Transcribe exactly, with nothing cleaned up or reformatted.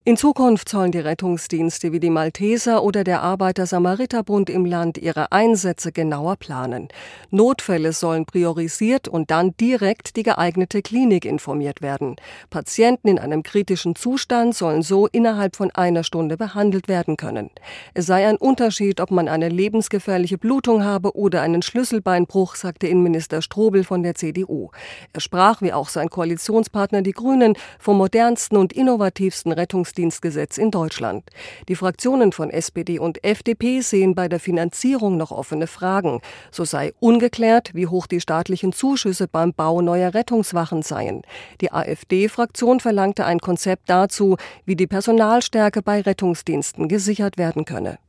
In Zukunft sollen die Rettungsdienste wie die Malteser oder der Arbeiter-Samariter-Bund im Land ihre Einsätze genauer planen. Notfälle sollen priorisiert und dann direkt die geeignete Klinik informiert werden. Patienten in einem kritischen Zustand sollen so innerhalb von einer Stunde behandelt werden können. Es sei ein Unterschied, ob man eine lebensgefährliche Blutung habe oder einen Schlüsselbeinbruch, sagte Innenminister Strobel von der C D U. Er sprach, wie auch sein Koalitionspartner die Grünen, vom modernsten und innovativsten Rettungsdienst Dienstgesetz in Deutschland. Die Fraktionen von S P D und F D P sehen bei der Finanzierung noch offene Fragen. So sei ungeklärt, wie hoch die staatlichen Zuschüsse beim Bau neuer Rettungswachen seien. Die AfD-Fraktion verlangte ein Konzept dazu, wie die Personalstärke bei Rettungsdiensten gesichert werden könne.